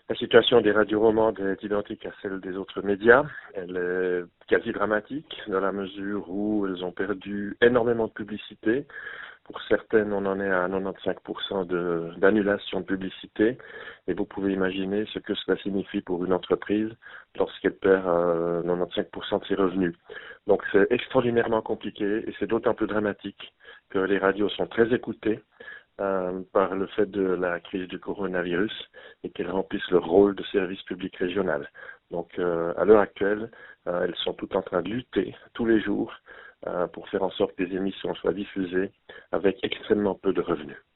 La situation des radios romandes est identique à celle des autres médias. Elle est quasi dramatique dans la mesure où elles ont perdu énormément de publicité. Pour certaines, on en est à 95% d'annulation de publicité. Et vous pouvez imaginer ce que cela signifie pour une entreprise lorsqu'elle perd 95% de ses revenus. Donc c'est extraordinairement compliqué et c'est d'autant plus dramatique que les radios sont très écoutées par le fait de la crise du coronavirus et qu'elles remplissent leur rôle de service public régional. Donc à l'heure actuelle, elles sont toutes en train de lutter tous les jours pour faire en sorte que les émissions soient diffusées avec extrêmement peu de revenus.